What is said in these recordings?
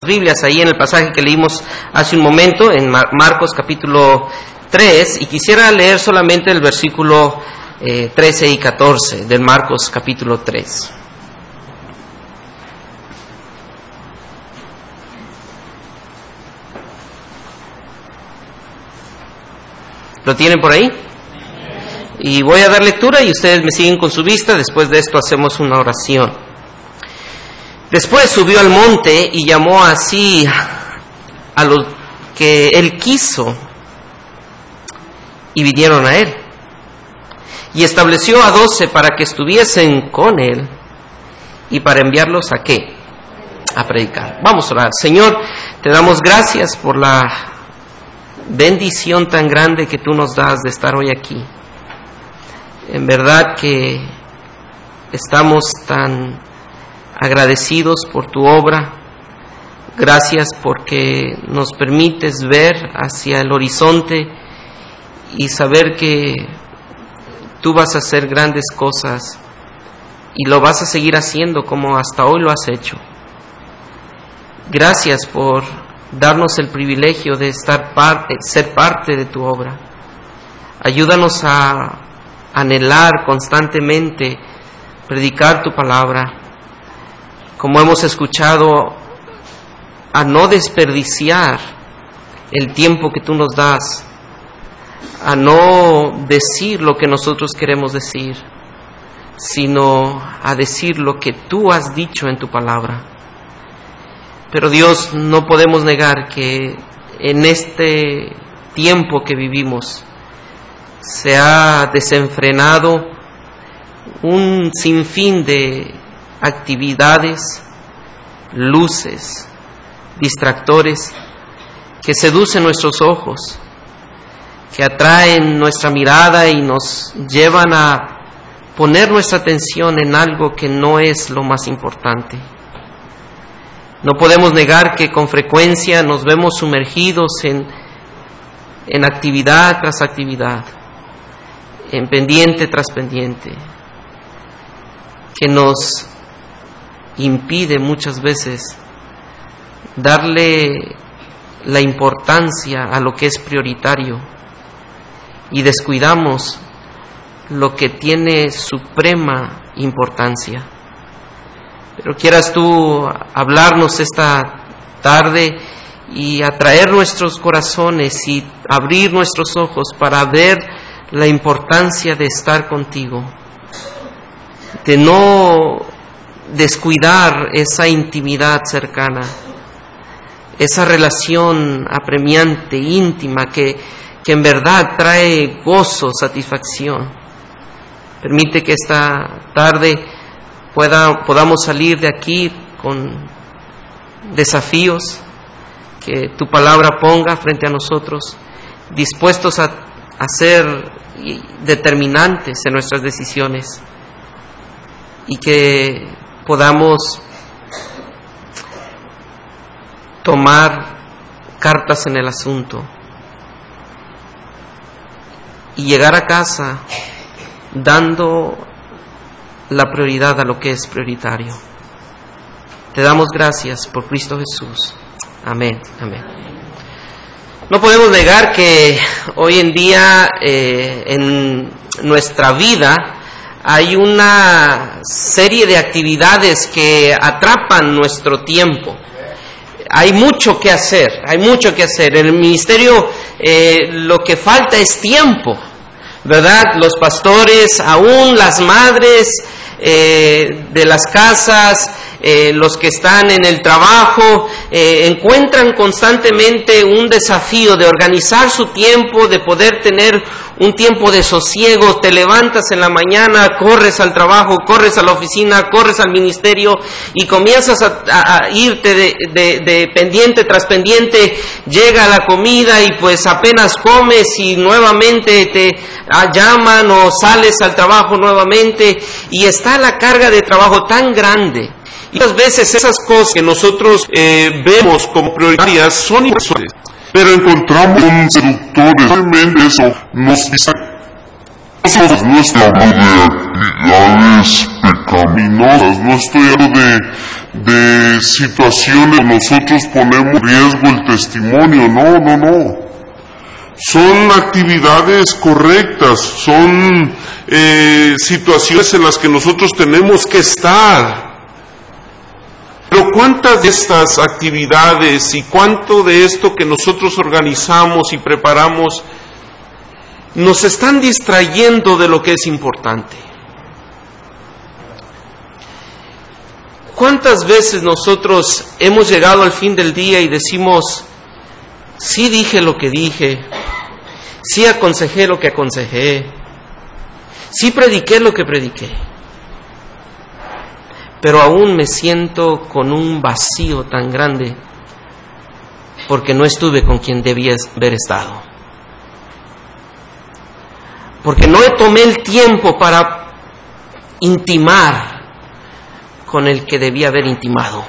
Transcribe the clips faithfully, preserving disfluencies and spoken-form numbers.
Biblias ahí en el pasaje que leímos hace un momento, en Mar- Marcos capítulo tres, y quisiera leer solamente el versículo eh, trece y catorce del Marcos capítulo tres. ¿Lo tienen por ahí? Y voy a dar lectura y ustedes me siguen con su vista. Después de esto hacemos una oración. Después subió al monte y llamó así a los que él quiso, y vinieron a él. Y estableció a doce para que estuviesen con él y para enviarlos a ¿qué? A predicar. Vamos a orar. Señor, te damos gracias por la bendición tan grande que tú nos das de estar hoy aquí. En verdad que estamos tan agradecidos por tu obra. Gracias porque nos permites ver hacia el horizonte y saber que tú vas a hacer grandes cosas y lo vas a seguir haciendo como hasta hoy lo has hecho. Gracias por darnos el privilegio de estar par- ser parte de tu obra. Ayúdanos a anhelar constantemente predicar tu palabra, como hemos escuchado, a no desperdiciar el tiempo que tú nos das, a no decir lo que nosotros queremos decir, sino a decir lo que tú has dicho en tu palabra. Pero Dios, no podemos negar que en este tiempo que vivimos se ha desenfrenado un sinfín de actividades, luces, distractores que seducen nuestros ojos, que atraen nuestra mirada y nos llevan a poner nuestra atención en algo que no es lo más importante. No podemos negar que con frecuencia nos vemos sumergidos en, en actividad tras actividad, en pendiente tras pendiente, que nos impide muchas veces darle la importancia a lo que es prioritario y descuidamos lo que tiene suprema importancia. Pero quieras tú hablarnos esta tarde y atraer nuestros corazones y abrir nuestros ojos para ver la importancia de estar contigo, de no descuidar esa intimidad cercana, esa relación apremiante, íntima, que, que en verdad trae gozo, satisfacción. Permite que esta tarde pueda, podamos salir de aquí con desafíos que tu palabra ponga frente a nosotros, dispuestos a, a ser determinantes en nuestras decisiones, y que podamos tomar cartas en el asunto y llegar a casa dando la prioridad a lo que es prioritario. Te damos gracias por Cristo Jesús. Amén, amén. No podemos negar que hoy en día eh, en nuestra vida hay una serie de actividades que atrapan nuestro tiempo. Hay mucho que hacer, hay mucho que hacer. En el ministerio eh, lo que falta es tiempo, ¿verdad? Los pastores, aún las madres eh, de las casas, eh, los que están en el trabajo, eh, encuentran constantemente un desafío de organizar su tiempo, de poder tener un tiempo de sosiego. Te levantas en la mañana, corres al trabajo, corres a la oficina, corres al ministerio y comienzas a, a, a irte de, de, de pendiente tras pendiente. Llega la comida y pues apenas comes y nuevamente te llaman o sales al trabajo nuevamente y está la carga de trabajo tan grande. Y muchas veces esas cosas que nosotros eh, vemos como prioritarias son importantes, pero encontramos un seductor, realmente eso nos dice No estoy hablando de actividades pecaminosas, no estoy hablando de, de situaciones que nosotros ponemos en riesgo el testimonio, no, no, no. Son actividades correctas, son eh, situaciones en las que nosotros tenemos que estar. Pero ¿cuántas de estas actividades y cuánto de esto que nosotros organizamos y preparamos nos están distrayendo de lo que es importante? ¿Cuántas veces nosotros hemos llegado al fin del día y decimos, sí dije lo que dije, sí aconsejé lo que aconsejé, sí prediqué lo que prediqué, pero aún me siento con un vacío tan grande porque no estuve con quien debía haber estado? Porque no tomé el tiempo para intimar con el que debía haber intimado.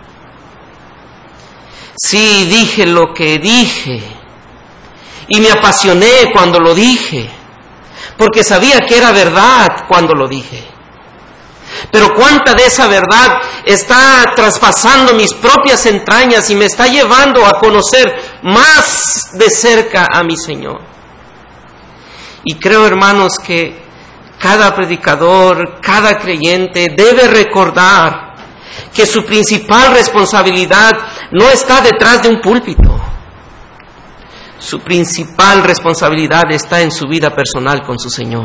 Sí, dije lo que dije y me apasioné cuando lo dije, porque sabía que era verdad cuando lo dije. Pero cuánta de esa verdad está traspasando mis propias entrañas y me está llevando a conocer más de cerca a mi Señor. Y creo, hermanos, que cada predicador, cada creyente debe recordar que su principal responsabilidad no está detrás de un púlpito. Su principal responsabilidad está en su vida personal con su Señor.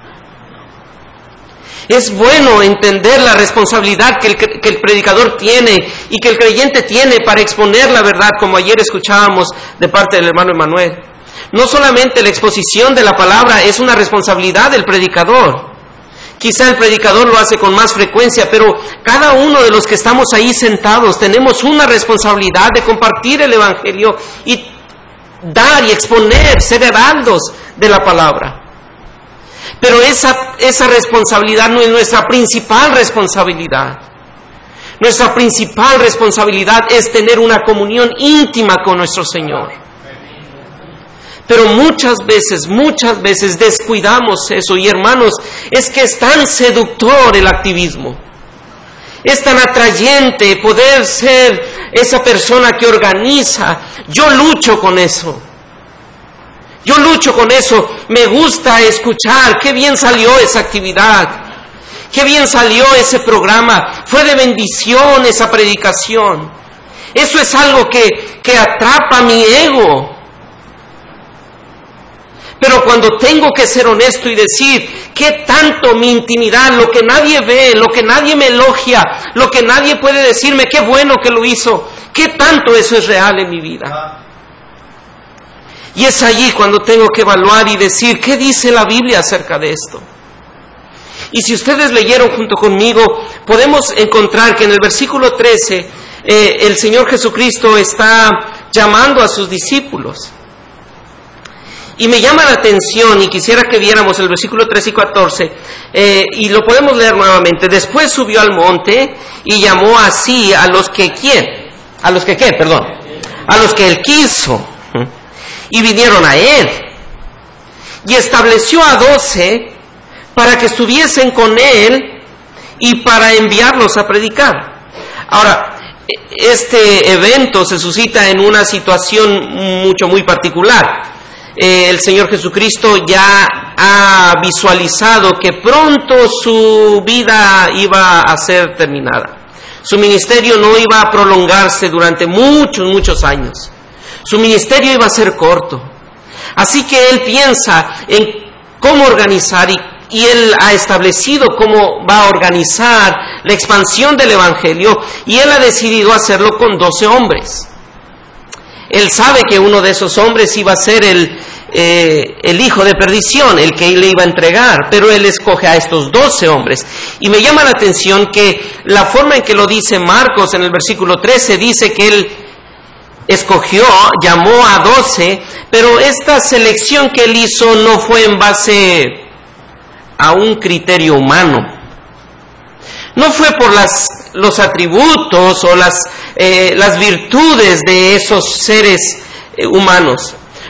Es bueno entender la responsabilidad que el, que el predicador tiene y que el creyente tiene para exponer la verdad, como ayer escuchábamos de parte del hermano Emanuel. No solamente la exposición de la palabra es una responsabilidad del predicador. Quizá el predicador lo hace con más frecuencia, pero cada uno de los que estamos ahí sentados tenemos una responsabilidad de compartir el Evangelio y dar y exponer, ser heraldos de la palabra. Pero esa, esa responsabilidad no es nuestra principal responsabilidad. Nuestra principal responsabilidad es tener una comunión íntima con nuestro Señor. Pero muchas veces, muchas veces descuidamos eso. Y hermanos, es que es tan seductor el activismo. Es tan atrayente poder ser esa persona que organiza. Yo lucho con eso. Yo lucho con eso. Me gusta escuchar. Qué bien salió esa actividad. Qué bien salió ese programa. Fue de bendición esa predicación. Eso es algo que, que atrapa mi ego. Pero cuando tengo que ser honesto y decir qué tanto mi intimidad, lo que nadie ve, lo que nadie me elogia, lo que nadie puede decirme, qué bueno que lo hizo, qué tanto eso es real en mi vida. Y es allí cuando tengo que evaluar y decir, ¿qué dice la Biblia acerca de esto? Y si ustedes leyeron junto conmigo, podemos encontrar que en el versículo trece, eh, el Señor Jesucristo está llamando a sus discípulos. Y me llama la atención, y quisiera que viéramos el versículo trece y catorce, eh, y lo podemos leer nuevamente. Después subió al monte y llamó así a los que ¿quién? A los que ¿qué? Perdón. A los que él quiso. Y vinieron a él. Y estableció a doce para que estuviesen con él y para enviarlos a predicar. Ahora, este evento se suscita en una situación mucho, muy particular. Eh, el Señor Jesucristo ya ha visualizado que pronto su vida iba a ser terminada. Su ministerio no iba a prolongarse durante muchos, muchos años. Su ministerio iba a ser corto. Así que Él piensa en cómo organizar y, y Él ha establecido cómo va a organizar la expansión del Evangelio y Él ha decidido hacerlo con doce hombres. Él sabe que uno de esos hombres iba a ser el, eh, el hijo de perdición, el que Él le iba a entregar, pero Él escoge a estos doce hombres. Y me llama la atención que la forma en que lo dice Marcos en el versículo trece, dice que Él escogió, llamó a doce, pero esta selección que Él hizo no fue en base a un criterio humano. No fue por las, los atributos o las, eh, las virtudes de esos seres eh, humanos.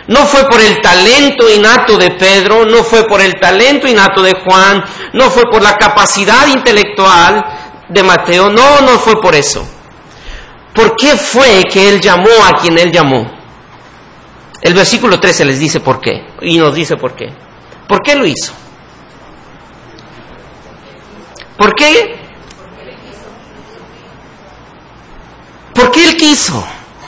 No fue por el talento innato de Pedro, no fue por el talento innato de Juan, no fue por la capacidad intelectual de Mateo, no, no fue por eso. ¿Por qué fue que él llamó a quien él llamó? El versículo trece les dice por qué, y nos dice por qué. ¿Por qué lo hizo? ¿Por qué? Porque él quiso.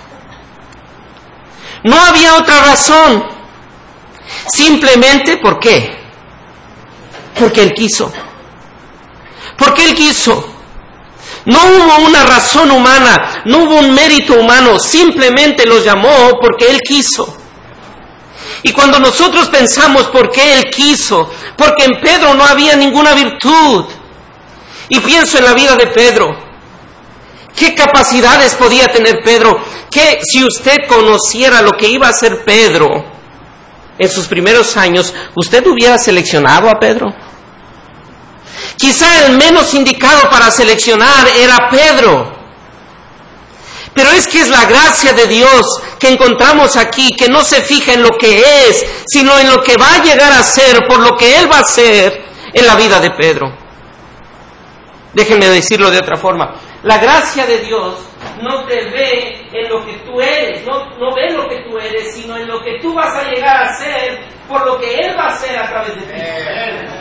No había otra razón. Simplemente, ¿por qué? Porque él quiso. Porque él quiso. No hubo una razón humana, no hubo un mérito humano, simplemente los llamó porque él quiso. Y cuando nosotros pensamos por qué él quiso, porque en Pedro no había ninguna virtud, y pienso en la vida de Pedro, ¿qué capacidades podía tener Pedro? Que si usted conociera lo que iba a hacer Pedro en sus primeros años, ¿usted hubiera seleccionado a Pedro? Quizá el menos indicado para seleccionar era Pedro. Pero es que es la gracia de Dios que encontramos aquí, que no se fija en lo que es, sino en lo que va a llegar a ser, por lo que Él va a hacer en la vida de Pedro. Déjenme decirlo de otra forma. La gracia de Dios no te ve en lo que tú eres, no, no ve lo que tú eres, sino en lo que tú vas a llegar a ser, por lo que Él va a hacer a través de ti.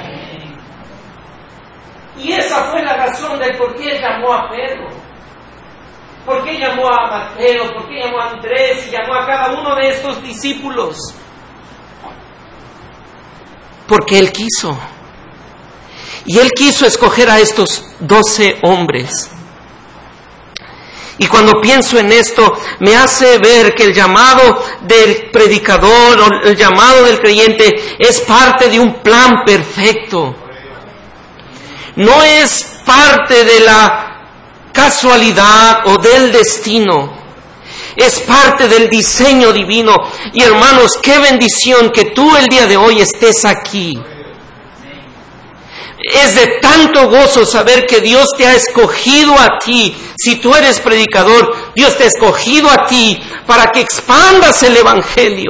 Y esa fue la razón del por qué Él llamó a Pedro. ¿Por qué llamó a Mateo? ¿Por qué llamó a Andrés? Y llamó a cada uno de estos discípulos. Porque Él quiso. Y Él quiso escoger a estos doce hombres. Y cuando pienso en esto, me hace ver que el llamado del predicador, o el llamado del creyente, es parte de un plan perfecto. No es parte de la casualidad o del destino. Es parte del diseño divino. Y hermanos, qué bendición que tú el día de hoy estés aquí. Es de tanto gozo saber que Dios te ha escogido a ti. Si tú eres predicador, Dios te ha escogido a ti para que expandas el Evangelio.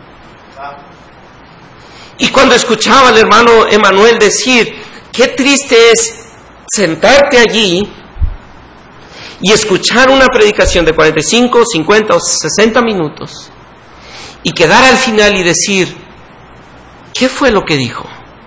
Y cuando escuchaba al hermano Emanuel decir, qué triste es sentarte allí y escuchar una predicación de cuarenta y cinco, cincuenta o sesenta minutos y quedar al final y decir, ¿qué fue lo que dijo?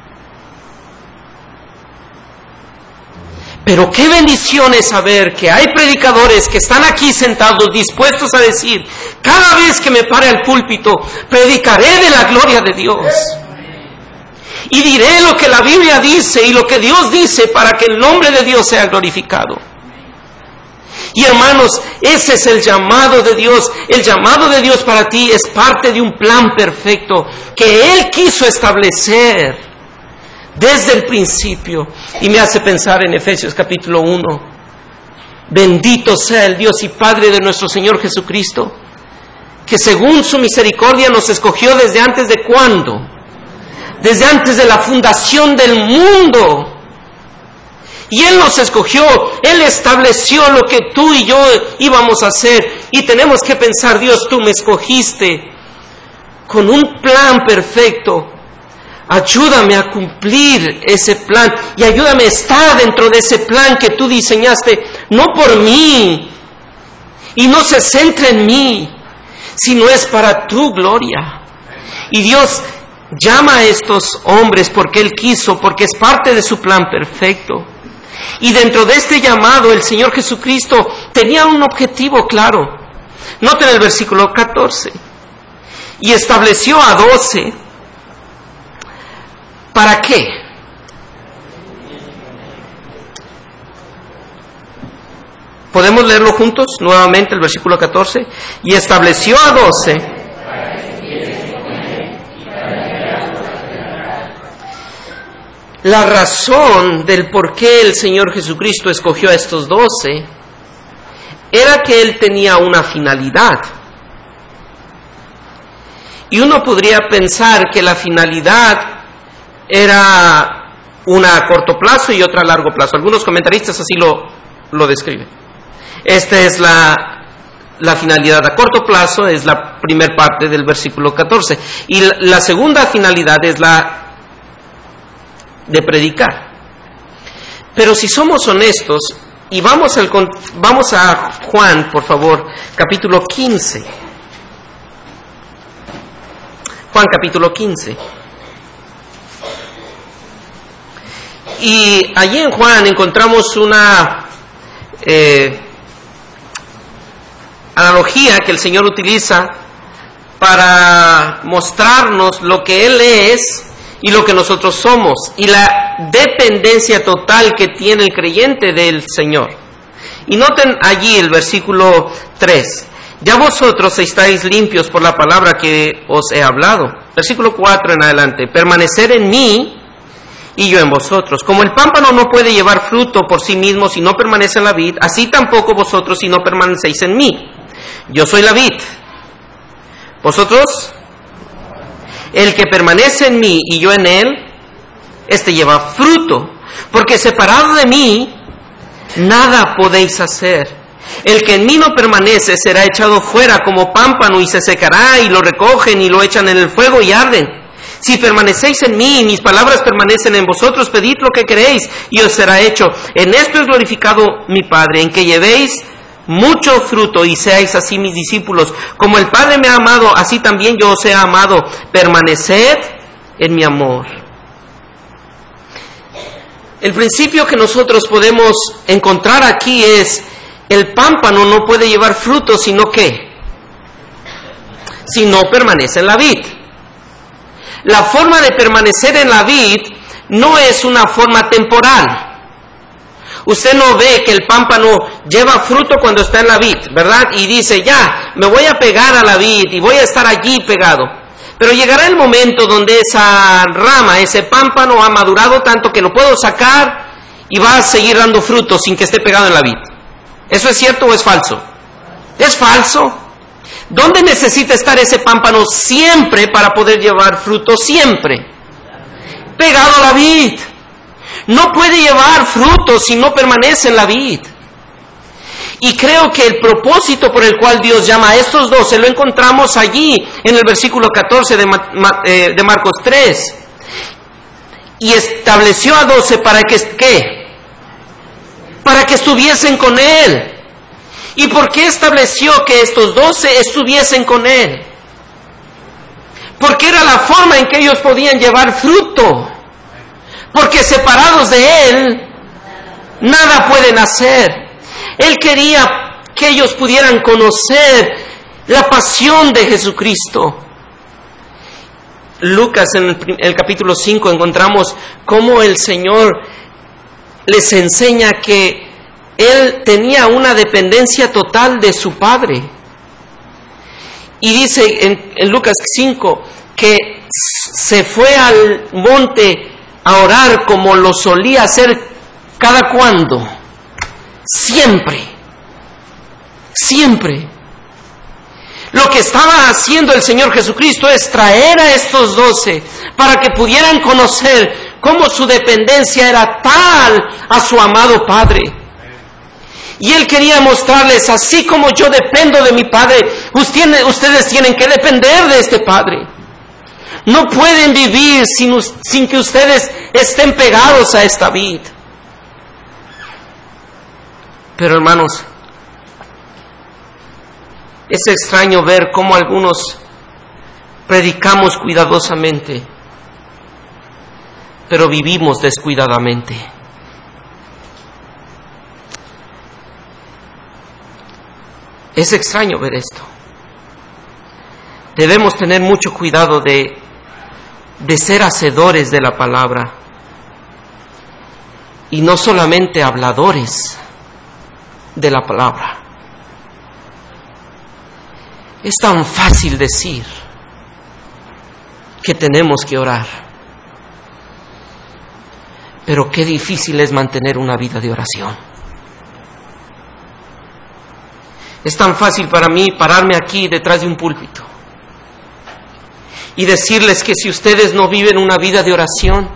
Pero qué bendición es saber que hay predicadores que están aquí sentados dispuestos a decir, cada vez que me pare al púlpito, predicaré de la gloria de Dios. Y diré lo que la Biblia dice y lo que Dios dice para que el nombre de Dios sea glorificado. Y hermanos, ese es el llamado de Dios. El llamado de Dios para ti es parte de un plan perfecto que Él quiso establecer desde el principio. Y me hace pensar en Efesios capítulo uno. Bendito sea el Dios y Padre de nuestro Señor Jesucristo, que según su misericordia nos escogió desde antes de ¿cuándo? Desde antes de la fundación del mundo. Y Él nos escogió, Él estableció lo que tú y yo íbamos a hacer. Y tenemos que pensar, Dios, tú me escogiste con un plan perfecto. Ayúdame a cumplir ese plan y ayúdame a estar dentro de ese plan que tú diseñaste, no por mí, y no se centra en mí, sino es para tu gloria. Y Dios llama a estos hombres porque Él quiso, porque es parte de su plan perfecto. Y dentro de este llamado el Señor Jesucristo tenía un objetivo claro. Noten el versículo catorce. Y estableció a doce. ¿Para qué? ¿Podemos leerlo juntos? Nuevamente el versículo catorce. Y estableció a doce. La razón del por qué el Señor Jesucristo escogió a estos doce era que Él tenía una finalidad. Y uno podría pensar que la finalidad era una a corto plazo y otra a largo plazo. Algunos comentaristas así lo, lo describen. Esta es la la finalidad a corto plazo es la primera parte del versículo catorce. Y la, la segunda finalidad es la de predicar. Pero si somos honestos, y vamos, al, vamos a Juan, por favor, capítulo quince. Juan capítulo quince. Y allí en Juan encontramos una eh, analogía que el Señor utiliza para mostrarnos lo que Él es y lo que nosotros somos, y la dependencia total que tiene el creyente del Señor. Y noten allí el versículo tres. Ya vosotros estáis limpios por la palabra que os he hablado. Versículo cuatro en adelante. Permanecer en mí y yo en vosotros. Como el pámpano no puede llevar fruto por sí mismo si no permanece en la vid, así tampoco vosotros si no permanecéis en mí. Yo soy la vid. Vosotros, el que permanece en mí y yo en él, este lleva fruto, porque separado de mí, nada podéis hacer. El que en mí no permanece será echado fuera como pámpano y se secará, y lo recogen y lo echan en el fuego y arden. Si permanecéis en mí y mis palabras permanecen en vosotros, pedid lo que queréis y os será hecho. En esto es glorificado mi Padre, en que llevéis mucho fruto y seáis así mis discípulos. Como el Padre me ha amado, así también yo os he amado. Permaneced en mi amor. El principio que nosotros podemos encontrar aquí es: el pámpano no puede llevar fruto, sino que si no permanece en la vid. La forma de permanecer en la vid no es una forma temporal. Usted no ve que el pámpano lleva fruto cuando está en la vid, ¿verdad? Y dice, ya, me voy a pegar a la vid y voy a estar allí pegado. Pero llegará el momento donde esa rama, ese pámpano ha madurado tanto que lo puedo sacar y va a seguir dando fruto sin que esté pegado en la vid. ¿Eso es cierto o es falso? Es falso. ¿Dónde necesita estar ese pámpano siempre para poder llevar fruto? Siempre. Pegado a la vid. No puede llevar fruto si no permanece en la vid. Y creo que el propósito por el cual Dios llama a estos dos, se lo encontramos allí en el versículo catorce de, Ma, eh, de Marcos tres. Y estableció a doce para que, ¿qué? Para que estuviesen con Él. ¿Y por qué estableció que estos doce estuviesen con Él? Porque era la forma en que ellos podían llevar fruto. Porque separados de Él, nada pueden hacer. Él quería que ellos pudieran conocer la pasión de Jesucristo. Lucas, en el, el capítulo cinco, encontramos cómo el Señor les enseña que Él tenía una dependencia total de su Padre. Y dice en, en Lucas cinco que se fue al monte a orar como lo solía hacer cada cuando. Siempre. Siempre. Lo que estaba haciendo el Señor Jesucristo es traer a estos doce para que pudieran conocer cómo su dependencia era tal a su amado Padre. Y Él quería mostrarles, así como yo dependo de mi Padre, ustedes, ustedes tienen que depender de este Padre. No pueden vivir sin, sin que ustedes estén pegados a esta vid. Pero hermanos, es extraño ver cómo algunos predicamos cuidadosamente, pero vivimos descuidadamente. Es extraño ver esto. Debemos tener mucho cuidado de, de ser hacedores de la palabra y no solamente habladores de la palabra. Es tan fácil decir que tenemos que orar, pero qué difícil es mantener una vida de oración. Es tan fácil para mí pararme aquí detrás de un púlpito y decirles que si ustedes no viven una vida de oración,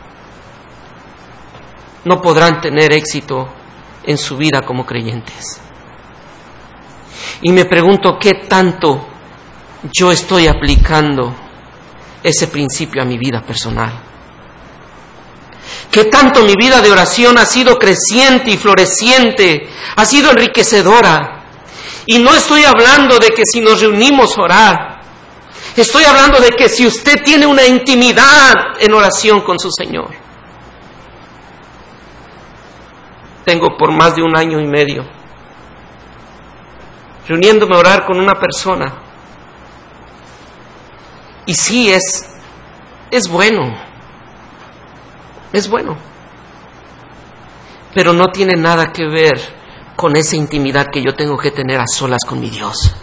no podrán tener éxito en su vida como creyentes. Y me pregunto qué tanto yo estoy aplicando ese principio a mi vida personal. Qué tanto mi vida de oración ha sido creciente y floreciente, ha sido enriquecedora. Y no estoy hablando de que si nos reunimos a orar, estoy hablando de que si usted tiene una intimidad en oración con su Señor. Tengo por más de un año y medio reuniéndome a orar con una persona. Y sí, es, es bueno, es bueno, pero no tiene nada que ver con esa intimidad que yo tengo que tener a solas con mi Dios.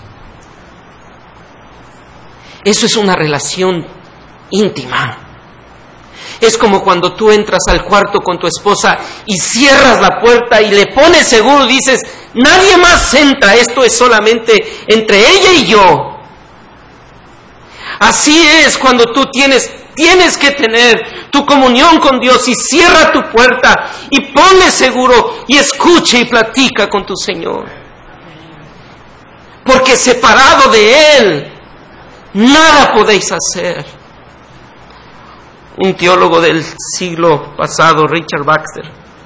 Eso es una relación íntima. Es como cuando tú entras al cuarto con tu esposa y cierras la puerta y le pones seguro y dices, nadie más entra, esto es solamente entre ella y yo. Así es cuando tú tienes, tienes que tener tu comunión con Dios y cierra tu puerta y ponle seguro y escucha y platica con tu Señor. Porque separado de Él, nada podéis hacer. Un teólogo del siglo pasado, Richard Baxter,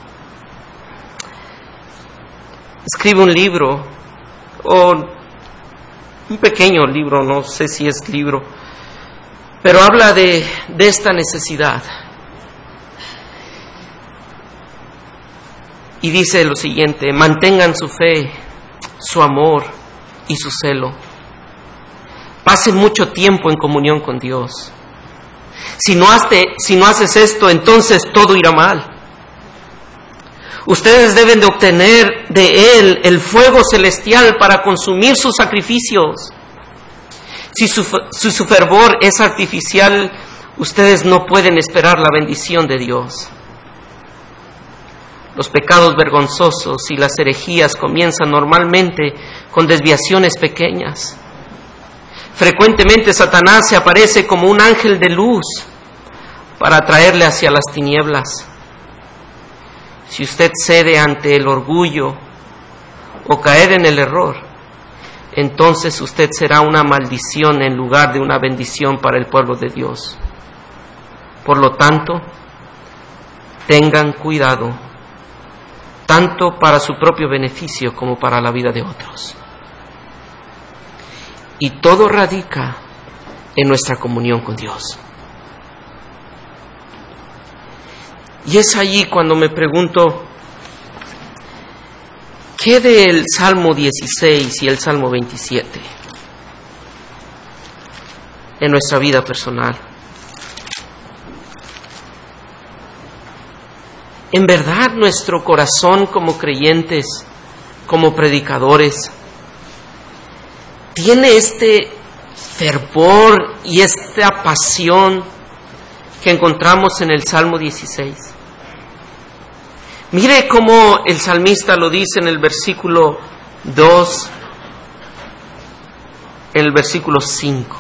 escribe un libro, o un pequeño libro, no sé si es libro, pero habla de, de esta necesidad. Y dice lo siguiente: mantengan su fe, su amor y su celo. Pasen mucho tiempo en comunión con Dios. Si no, hace, si no haces esto, entonces todo irá mal. Ustedes deben de obtener de Él el fuego celestial para consumir sus sacrificios. Si su, si su fervor es artificial, ustedes no pueden esperar la bendición de Dios. Los pecados vergonzosos y las herejías comienzan normalmente con desviaciones pequeñas. Frecuentemente Satanás se aparece como un ángel de luz para atraerle hacia las tinieblas. Si usted cede ante el orgullo o caer en el error, entonces usted será una maldición en lugar de una bendición para el pueblo de Dios. Por lo tanto, tengan cuidado, tanto para su propio beneficio como para la vida de otros. Y todo radica en nuestra comunión con Dios. Y es allí cuando me pregunto, ¿qué del Salmo dieciséis y el Salmo veintisiete en nuestra vida personal? En verdad, nuestro corazón como creyentes, como predicadores, tiene este fervor y esta pasión que encontramos en el Salmo dieciséis. Mire cómo el salmista lo dice en el versículo dos, en el versículo cinco.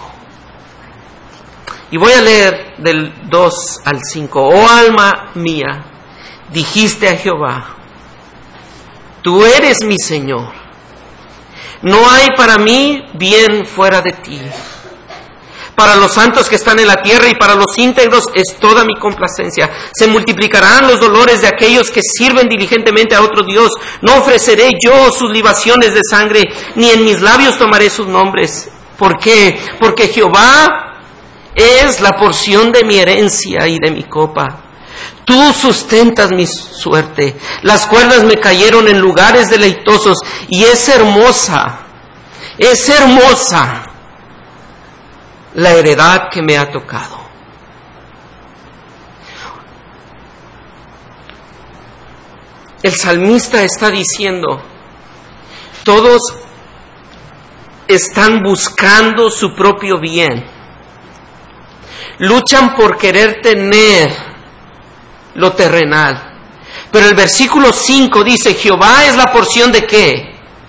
Y voy a leer del dos al cinco. Oh alma mía, dijiste a Jehová, tú eres mi Señor. No hay para mí bien fuera de ti. Para los santos que están en la tierra y para los íntegros es toda mi complacencia. Se multiplicarán los dolores de aquellos que sirven diligentemente a otro Dios. No ofreceré yo sus libaciones de sangre, ni en mis labios tomaré sus nombres. ¿Por qué? Porque Jehová es la porción de mi herencia y de mi copa. Tú sustentas mi suerte. Las cuerdas me cayeron en lugares deleitosos y es hermosa, es hermosa la heredad que me ha tocado. El salmista está diciendo, todos están buscando su propio bien. Luchan por querer tener lo terrenal. Pero el versículo cinco dice, Jehová es la porción de ¿qué?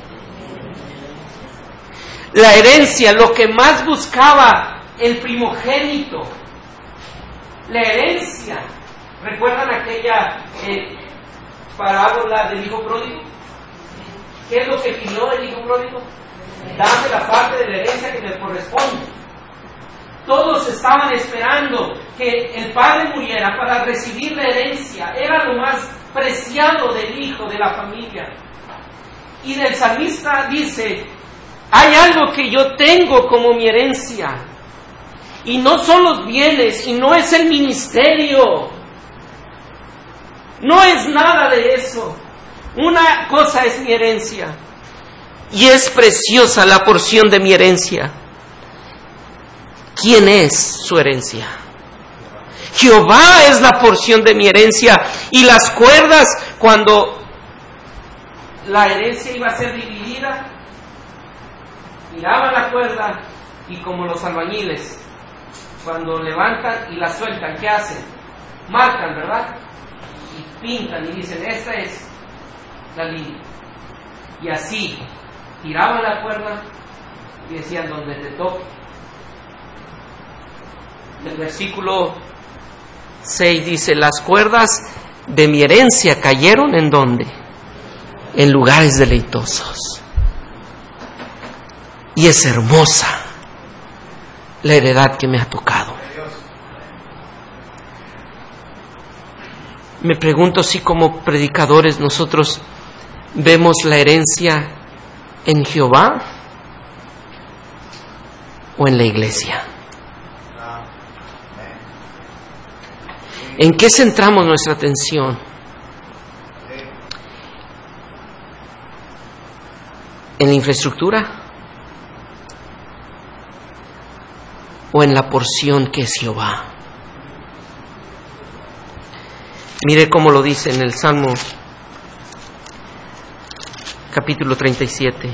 La herencia, lo que más buscaba el primogénito. La herencia. ¿Recuerdan aquella eh, parábola del hijo pródigo? ¿Qué es lo que pidió el hijo pródigo? dame la parte de la herencia que me corresponde. Todos estaban esperando que el padre muriera para recibir la herencia. Era lo más preciado del hijo, de la familia. Y el salmista dice, hay algo que yo tengo como mi herencia. Y no son los bienes, y no es el ministerio. No es nada de eso. Una cosa es mi herencia. Y es preciosa la porción de mi herencia. ¿Quién es su herencia? Jehová es la porción de mi herencia. Y las cuerdas, cuando la herencia iba a ser dividida, miraban la cuerda y como los albañiles, cuando levantan y la sueltan, ¿qué hacen? Marcan, ¿verdad? Y pintan y dicen, esta es la línea. Y así, tiraban la cuerda y decían, donde te toque. El versículo seis dice, las cuerdas de mi herencia cayeron ¿en dónde? En lugares deleitosos. Y es hermosa la heredad que me ha tocado. Me pregunto si como predicadores nosotros vemos la herencia en Jehová o en la iglesia. ¿En qué centramos nuestra atención? ¿En la infraestructura? ¿O en la porción que es Jehová? Mire cómo lo dice en el Salmo capítulo treinta y siete.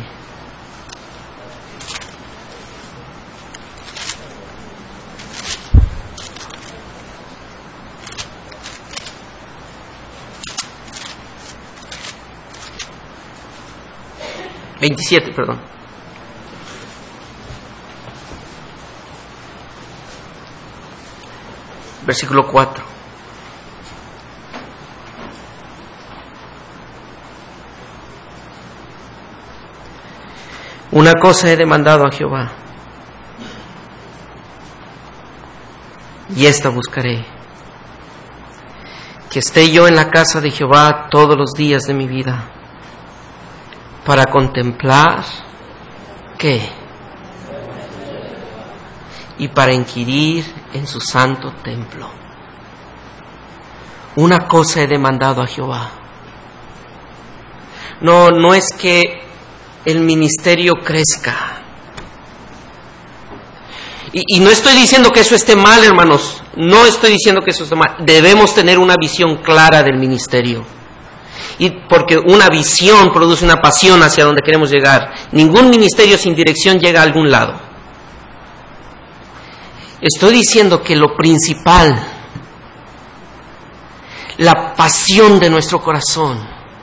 veintisiete, perdón. Versículo cuatro. Una cosa he demandado a Jehová, y esta buscaré, que esté yo en la casa de Jehová todos los días de mi vida, para contemplar, ¿qué? Y para inquirir en su santo templo. Una cosa he demandado a Jehová. No, no es que el ministerio crezca. Y, y no estoy diciendo que eso esté mal, hermanos. No estoy diciendo que eso esté mal. Debemos tener una visión clara del ministerio. Y porque una visión produce una pasión hacia donde queremos llegar. Ningún ministerio sin dirección llega a algún lado. Estoy diciendo que lo principal, la pasión de nuestro corazón,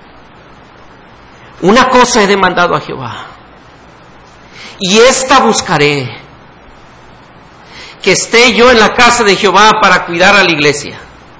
una cosa he demandado a Jehová, y esta buscaré, que esté yo en la casa de Jehová para cuidar a la iglesia.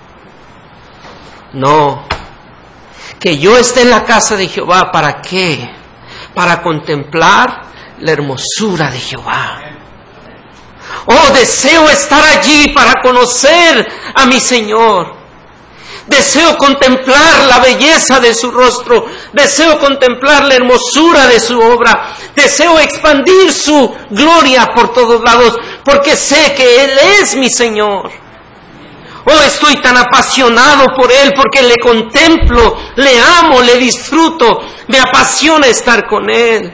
No, que yo esté en la casa de Jehová, ¿para qué? Para contemplar la hermosura de Jehová. Oh, deseo estar allí para conocer a mi Señor. Deseo contemplar la belleza de su rostro. Deseo contemplar la hermosura de su obra. Deseo expandir su gloria por todos lados, porque sé que Él es mi Señor. Oh, estoy tan apasionado por Él, porque le contemplo, le amo, le disfruto. Me apasiona estar con Él.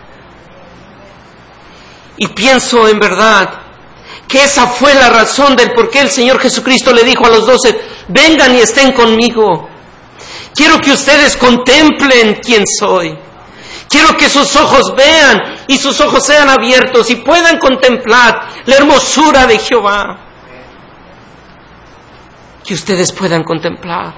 Y pienso en verdad que esa fue la razón del por qué el Señor Jesucristo le dijo a los doce, vengan y estén conmigo. Quiero que ustedes contemplen quién soy. Quiero que sus ojos vean y sus ojos sean abiertos y puedan contemplar la hermosura de Jehová. Que ustedes puedan contemplar.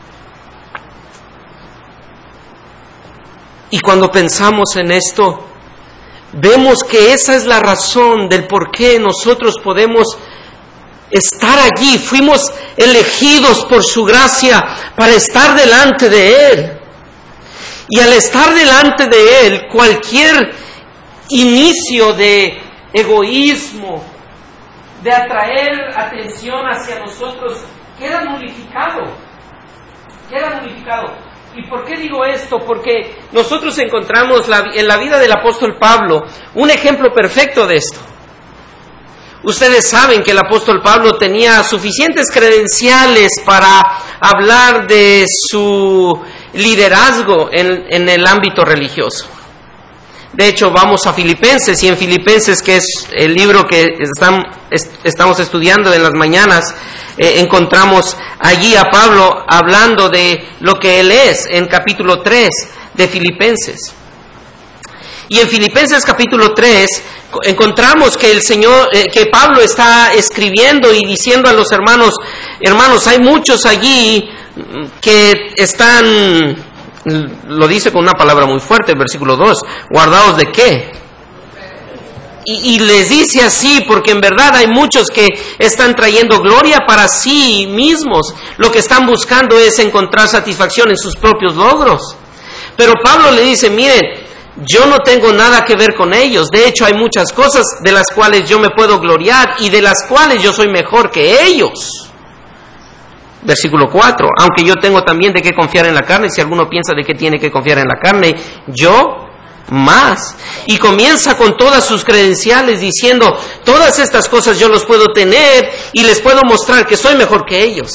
Y cuando pensamos en esto, vemos que esa es la razón del por qué nosotros podemos estar allí. Fuimos elegidos por su gracia para estar delante de Él. Y al estar delante de Él, cualquier inicio de egoísmo, de atraer atención hacia nosotros, queda nulificado, queda nulificado. ¿Y por qué digo esto? Porque nosotros encontramos la, en la vida del apóstol Pablo un ejemplo perfecto de esto. Ustedes saben que el apóstol Pablo tenía suficientes credenciales para hablar de su liderazgo en, en el ámbito religioso. De hecho, vamos a Filipenses, y en Filipenses, que es el libro que están, est, estamos estudiando en las mañanas, eh, encontramos allí a Pablo hablando de lo que él es en capítulo tres de Filipenses. Y en Filipenses capítulo tres encontramos que el Señor, eh, que Pablo está escribiendo y diciendo a los hermanos, hermanos, hay muchos allí que están, lo dice con una palabra muy fuerte, el versículo dos, ¿guardados de qué? Y, y les dice así porque en verdad hay muchos que están trayendo gloria para sí mismos. Lo que están buscando es encontrar satisfacción en sus propios logros. Pero Pablo le dice, miren, yo no tengo nada que ver con ellos. De hecho, hay muchas cosas de las cuales yo me puedo gloriar y de las cuales yo soy mejor que ellos. Versículo cuatro, aunque yo tengo también de qué confiar en la carne, si alguno piensa de qué tiene que confiar en la carne, yo más. Y comienza con todas sus credenciales diciendo, todas estas cosas yo los puedo tener y les puedo mostrar que soy mejor que ellos.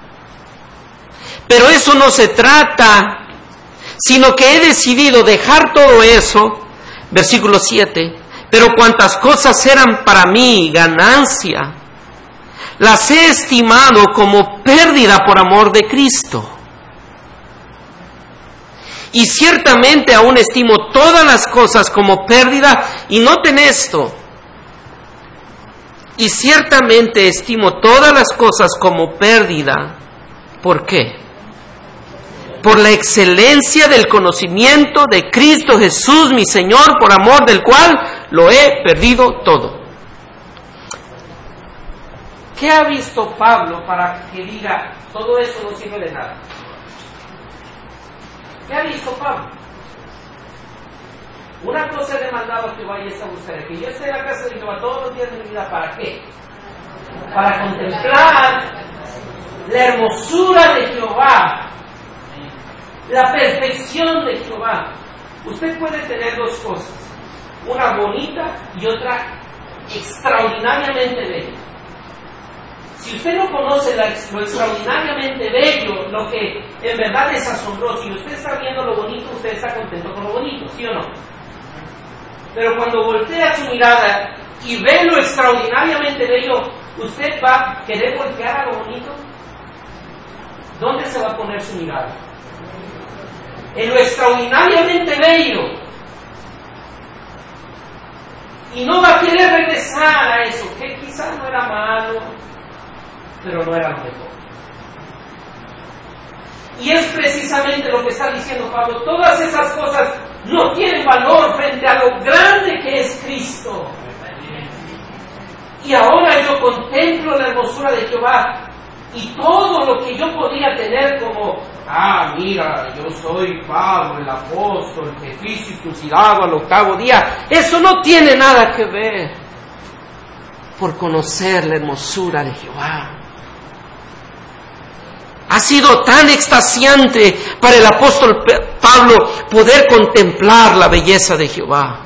Pero eso no se trata, sino que he decidido dejar todo eso, versículo siete, pero cuantas cosas eran para mí ganancia, las he estimado como pérdida por amor de Cristo. Y ciertamente aún estimo todas las cosas como pérdida, y noten esto, y ciertamente estimo todas las cosas como pérdida. ¿Por qué? Por la excelencia del conocimiento de Cristo Jesús, mi Señor, por amor del cual lo he perdido todo. ¿Qué ha visto Pablo para que diga, todo eso no sirve de nada? ¿Qué ha visto Pablo? Una cosa he demandado que vayas a buscar, que yo esté en la casa de Jehová todos los días de mi vida, ¿para qué? Para contemplar la hermosura de Jehová, la perfección de Jehová. Usted puede tener dos cosas, una bonita y otra extraordinariamente bella. Si usted no conoce la, lo extraordinariamente bello, lo que en verdad es asombroso, y usted está viendo lo bonito, usted está contento con lo bonito, ¿sí o no? Pero cuando voltea su mirada y ve lo extraordinariamente bello, ¿usted va a querer voltear a lo bonito? ¿Dónde se va a poner su mirada? En lo extraordinariamente bello. Y no va a querer regresar a eso, que quizás no era malo, pero no era lo mejor. Y es precisamente lo que está diciendo Pablo. Todas esas cosas no tienen valor frente a lo grande que es Cristo. Y ahora yo contemplo la hermosura de Jehová, y todo lo que yo podía tener como, ah, mira, yo soy Pablo, el apóstol, que fui circuncidado al octavo día, eso no tiene nada que ver por conocer la hermosura de Jehová. Ha sido tan extasiante para el apóstol Pablo poder contemplar la belleza de Jehová.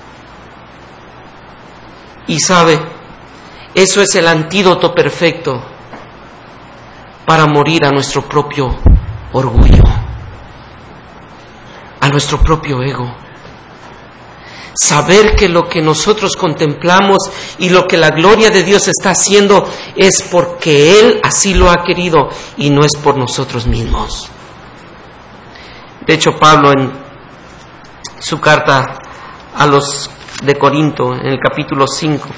Y sabe, eso es el antídoto perfecto para morir a nuestro propio orgullo, a nuestro propio ego. Saber que lo que nosotros contemplamos y lo que la gloria de Dios está haciendo es porque Él así lo ha querido y no es por nosotros mismos. De hecho, Pablo en su carta a los de Corinto, en el capítulo cinco,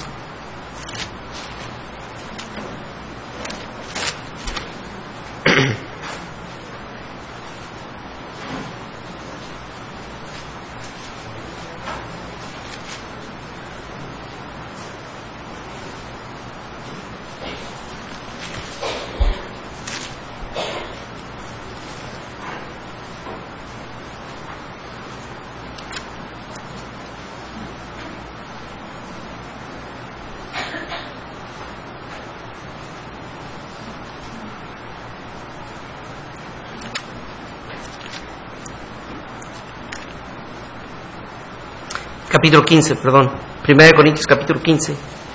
capítulo quince, perdón, primera de Corintios capítulo quince,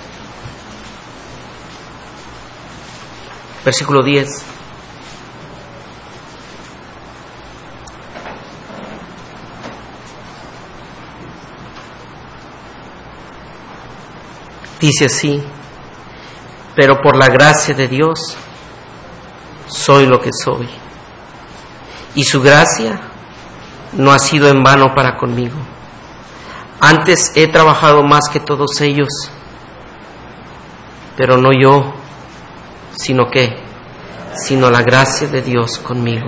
versículo diez. Dice así: pero por la gracia de Dios soy lo que soy, y su gracia no ha sido en vano para conmigo. Antes he trabajado más que todos ellos, pero no yo, sino que, sino la gracia de Dios conmigo.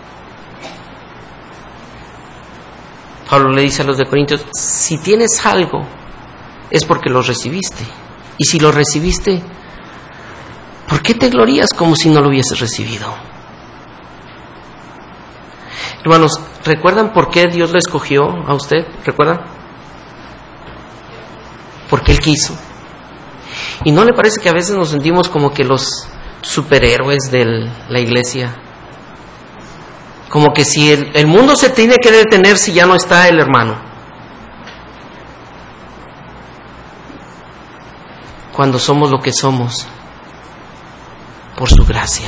Pablo le dice a los de Corintios: si tienes algo, es porque lo recibiste. Y si lo recibiste, ¿por qué te glorías como si no lo hubieses recibido? Hermanos, ¿recuerdan por qué Dios lo escogió a usted? ¿Recuerdan? Porque Él quiso. ¿Y no le parece que a veces nos sentimos como que los superhéroes de la iglesia? Como que si el, el mundo se tiene que detener si ya no está el hermano. Cuando somos lo que somos por su gracia.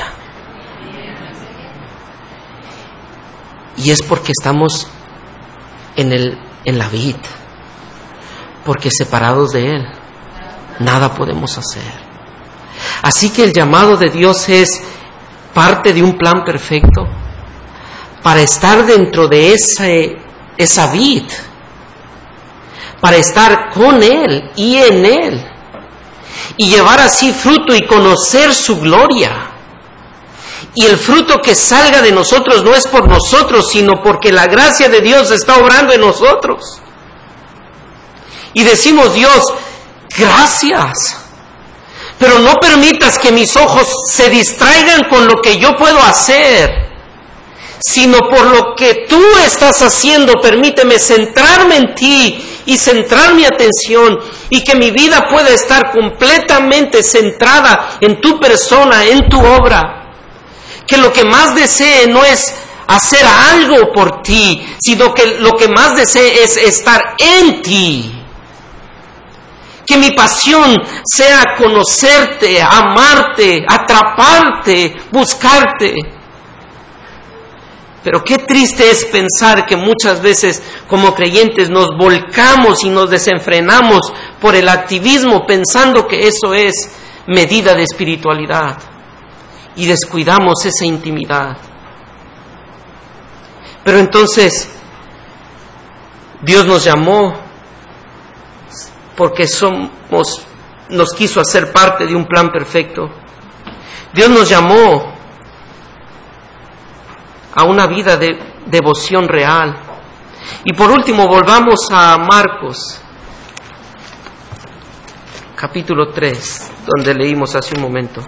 Y es porque estamos en el en la vid, porque separados de Él nada podemos hacer. Así que el llamado de Dios es parte de un plan perfecto para estar dentro de ese, esa vid, para estar con Él y en Él, y llevar así fruto y conocer su gloria. Y el fruto que salga de nosotros no es por nosotros, sino porque la gracia de Dios está obrando en nosotros. Y decimos: Dios, gracias, pero no permitas que mis ojos se distraigan con lo que yo puedo hacer, sino por lo que tú estás haciendo. Permíteme centrarme en ti y centrar mi atención, y que mi vida pueda estar completamente centrada en tu persona, en tu obra. Que lo que más desee no es hacer algo por ti, sino que lo que más desee es estar en ti. Que mi pasión sea conocerte, amarte, atraparte, buscarte. Pero qué triste es pensar que muchas veces como creyentes nos volcamos y nos desenfrenamos por el activismo, pensando que eso es medida de espiritualidad, y descuidamos esa intimidad. Pero entonces Dios nos llamó porque somos, nos quiso hacer parte de un plan perfecto. Dios nos llamó a una vida de devoción real. Y por último, volvamos a Marcos, capítulo tres, donde leímos hace un momento.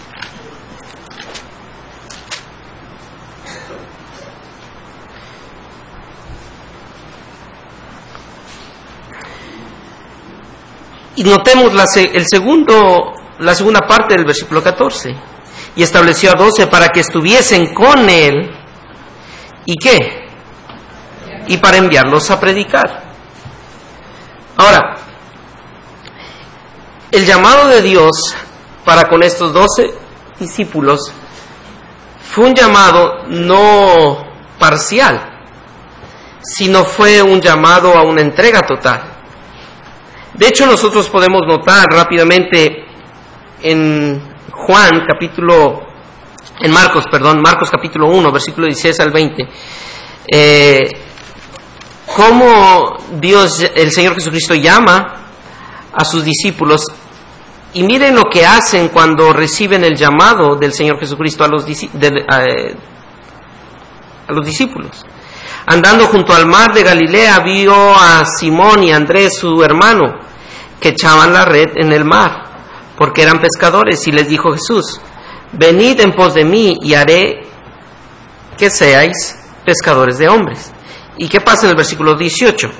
Y notemos la, el segundo, la segunda parte del versículo catorce. Y estableció a doce para que estuviesen con él. ¿Y qué? Y para enviarlos a predicar. Ahora, el llamado de Dios para con estos doce discípulos fue un llamado no parcial, sino fue un llamado a una entrega total. De hecho, nosotros podemos notar rápidamente en Juan capítulo, en Marcos, perdón, Marcos capítulo uno, versículo dieciséis al veinte, eh, cómo Dios, el Señor Jesucristo, llama a sus discípulos. Y miren lo que hacen cuando reciben el llamado del Señor Jesucristo a los, de, a, a los discípulos. Andando junto al mar de Galilea, vio a Simón y a Andrés, su hermano, que echaban la red en el mar, porque eran pescadores, y les dijo Jesús: venid en pos de mí, y haré que seáis pescadores de hombres. ¿Y qué pasa en el versículo dieciocho?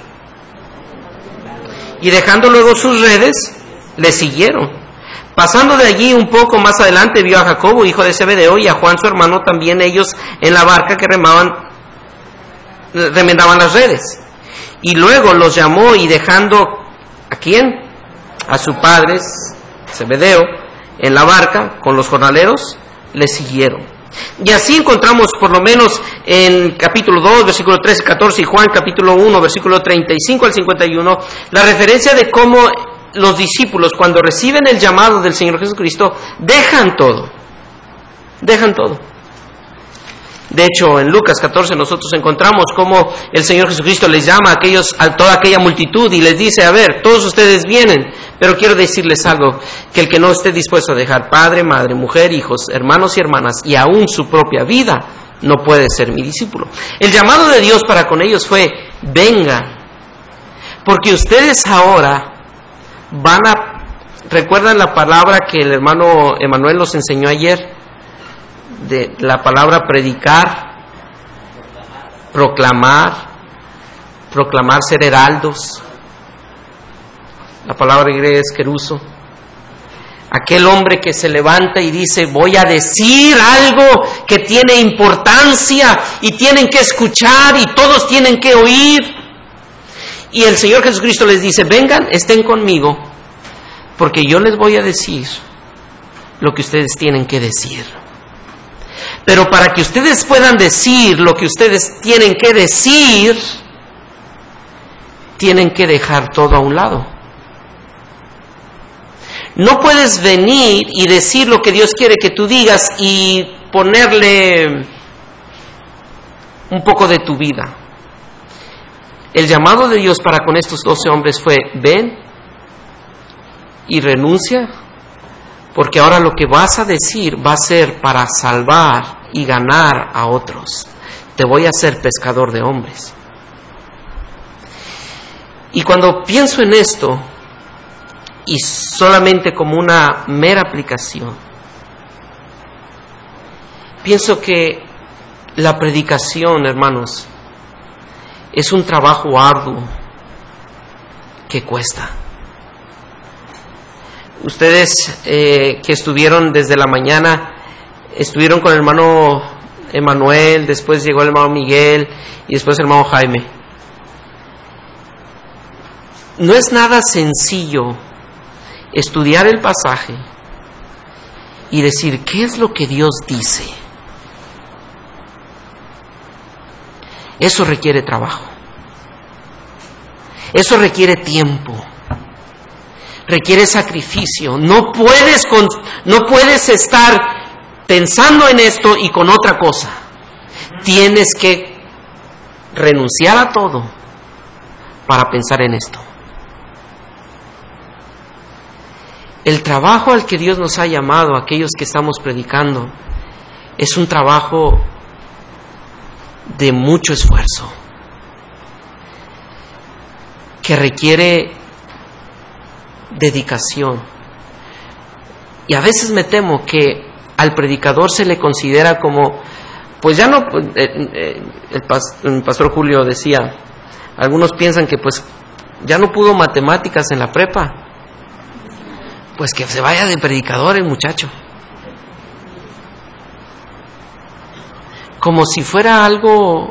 Y dejando luego sus redes, le siguieron. Pasando de allí un poco más adelante, vio a Jacobo, hijo de Zebedeo, y a Juan su hermano, también ellos en la barca que remaban, remendaban las redes. Y luego los llamó, y dejando quién? A su padre, Zebedeo, en la barca con los jornaleros, le siguieron. Y así encontramos por lo menos en capítulo dos, versículo trece, catorce, y Juan capítulo uno, versículo treinta y cinco al cincuenta y uno, la referencia de cómo los discípulos, cuando reciben el llamado del Señor Jesucristo, dejan todo, dejan todo. De hecho, en Lucas catorce nosotros encontramos cómo el Señor Jesucristo les llama a, aquellos, a toda aquella multitud y les dice, a ver, todos ustedes vienen, pero quiero decirles algo, que el que no esté dispuesto a dejar padre, madre, mujer, hijos, hermanos y hermanas, y aún su propia vida, no puede ser mi discípulo. El llamado de Dios para con ellos fue, vengan, porque ustedes ahora van a, ¿recuerdan la palabra que el hermano Emanuel nos enseñó ayer? De la palabra predicar, proclamar, proclamar, ser heraldos. La palabra griega es keruso. Aquel hombre que se levanta y dice, voy a decir algo que tiene importancia y tienen que escuchar y todos tienen que oír. Y el Señor Jesucristo les dice, vengan, estén conmigo, porque yo les voy a decir lo que ustedes tienen que decir. Pero para que ustedes puedan decir lo que ustedes tienen que decir, tienen que dejar todo a un lado. No puedes venir y decir lo que Dios quiere que tú digas y ponerle un poco de tu vida. El llamado de Dios para con estos doce hombres fue, ven y renuncia, porque ahora lo que vas a decir va a ser para salvar y ganar a otros. Te voy a hacer pescador de hombres. Y cuando pienso en esto, y solamente como una mera aplicación, pienso que la predicación, hermanos, es un trabajo arduo que cuesta. Ustedes eh, que estuvieron desde la mañana, estuvieron con el hermano Emanuel, después llegó el hermano Miguel y después el hermano Jaime. No es nada sencillo estudiar el pasaje y decir, ¿qué es lo que Dios dice? Eso requiere trabajo. Eso requiere tiempo. Requiere sacrificio. No puedes, con, no puedes estar pensando en esto y con otra cosa. Tienes que renunciar a todo para pensar en esto. El trabajo al que Dios nos ha llamado, aquellos que estamos predicando, es un trabajo de mucho esfuerzo, que requiere dedicación. Y a veces me temo que al predicador se le considera como, pues ya no, eh, el, el pastor Julio decía, algunos piensan que pues ya no pudo matemáticas en la prepa, pues que se vaya de predicador el muchacho. Como si fuera algo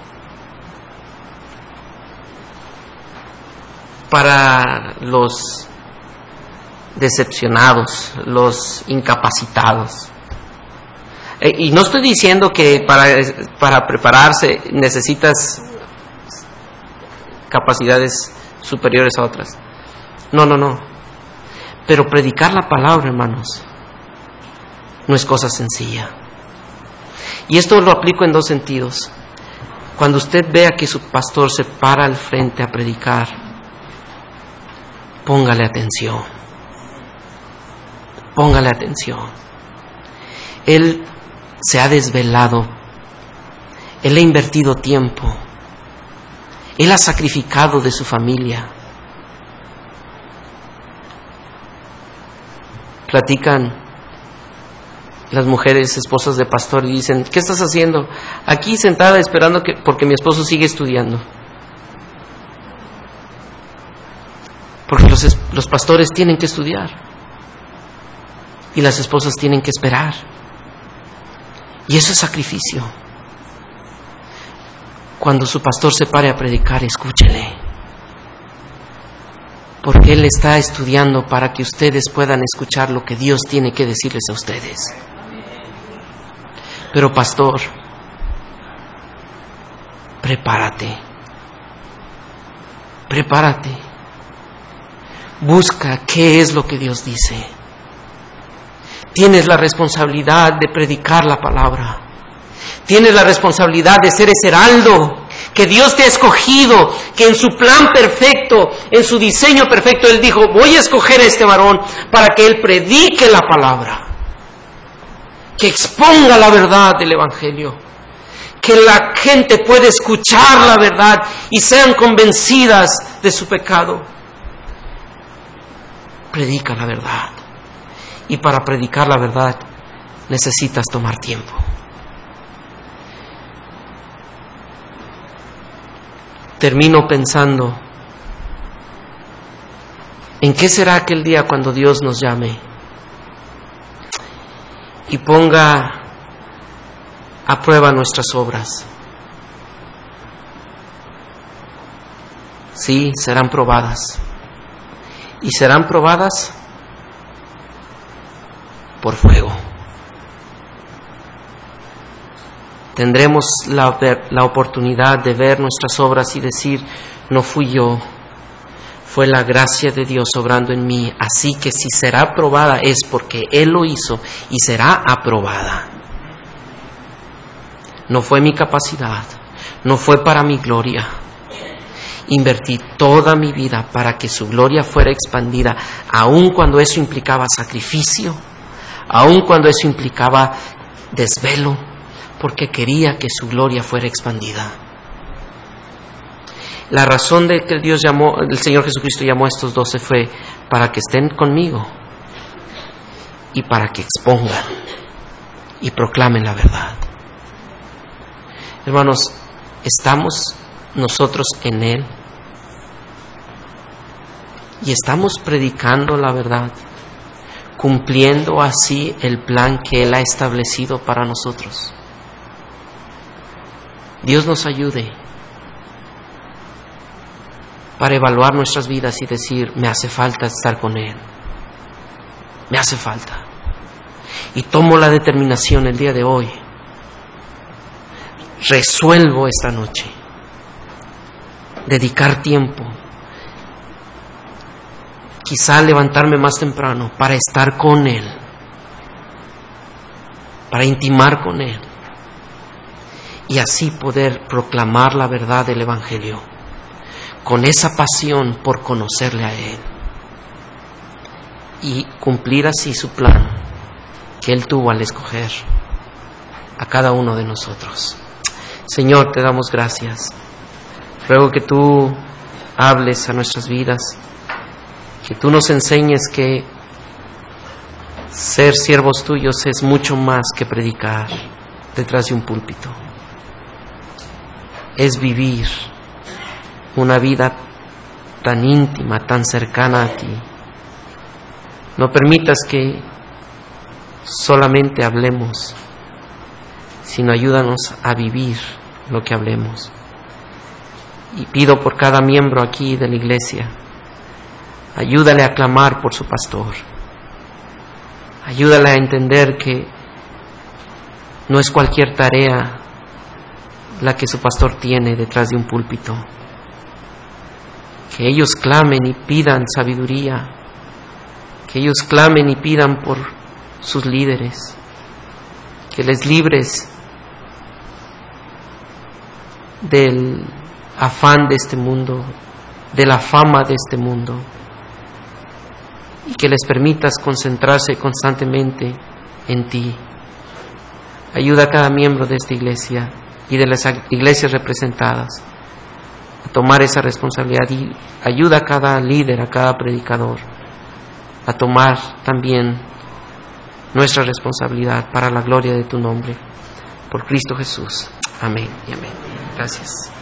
para los decepcionados, los incapacitados. Eh, y no estoy diciendo que para, para prepararse necesitas capacidades superiores a otras. No, no, no. Pero predicar la palabra, hermanos, no es cosa sencilla. Y esto lo aplico en dos sentidos. Cuando usted vea que su pastor se para al frente a predicar, póngale atención. Póngale atención. Él se ha desvelado. Él ha invertido tiempo. Él ha sacrificado de su familia. Platican las mujeres, esposas de pastor, y dicen, ¿qué estás haciendo? Aquí sentada esperando que, porque mi esposo sigue estudiando. Porque los, los pastores tienen que estudiar. Y las esposas tienen que esperar. Y eso es sacrificio. Cuando su pastor se pare a predicar, escúchele. Porque Él está estudiando para que ustedes puedan escuchar lo que Dios tiene que decirles a ustedes. Pero pastor, prepárate. Prepárate. Busca qué es lo que Dios dice. Tienes la responsabilidad de predicar la palabra. Tienes la responsabilidad de ser ese heraldo que Dios te ha escogido, que en su plan perfecto, en su diseño perfecto, Él dijo, voy a escoger a este varón para que él predique la palabra, que exponga la verdad del Evangelio, que la gente pueda escuchar la verdad y sean convencidas de su pecado. Predica la verdad. Y para predicar la verdad necesitas tomar tiempo. Termino pensando, ¿en qué será aquel día cuando Dios nos llame y ponga a prueba nuestras obras? Sí, serán probadas. Y serán probadas por fuego. Tendremos la, la oportunidad de ver nuestras obras y decir, no fui yo, fue la gracia de Dios obrando en mí. Así que si será aprobada es porque Él lo hizo y será aprobada. No fue mi capacidad, no fue para mi gloria. Invertí toda mi vida para que su gloria fuera expandida, aun cuando eso implicaba sacrificio, aun cuando eso implicaba desvelo, porque quería que su gloria fuera expandida. La razón de que Dios llamó, el Señor Jesucristo llamó a estos doce fue para que estén conmigo y para que expongan y proclamen la verdad. Hermanos, ¿estamos nosotros en Él? ¿Y estamos predicando la verdad, cumpliendo así el plan que Él ha establecido para nosotros? Dios nos ayude para evaluar nuestras vidas y decir, me hace falta estar con Él, me hace falta. Y tomo la determinación el día de hoy, resuelvo esta noche, dedicar tiempo, quizá levantarme más temprano para estar con Él, para intimar con Él y así poder proclamar la verdad del Evangelio con esa pasión por conocerle a Él y cumplir así su plan que Él tuvo al escoger a cada uno de nosotros. Señor, te damos gracias. Ruego que tú hables a nuestras vidas, que tú nos enseñes que ser siervos tuyos es mucho más que predicar detrás de un púlpito. Es vivir una vida tan íntima, tan cercana a ti. No permitas que solamente hablemos, sino ayúdanos a vivir lo que hablemos. Y pido por cada miembro aquí de la iglesia, ayúdale a clamar por su pastor. Ayúdale a entender que no es cualquier tarea la que su pastor tiene detrás de un púlpito. Que ellos clamen y pidan sabiduría. Que ellos clamen y pidan por sus líderes. Que les libres del afán de este mundo, de la fama de este mundo. Y que les permitas concentrarse constantemente en ti. Ayuda a cada miembro de esta iglesia y de las iglesias representadas a tomar esa responsabilidad y ayuda a cada líder, a cada predicador a tomar también nuestra responsabilidad para la gloria de tu nombre. Por Cristo Jesús. Amén y amén. Gracias.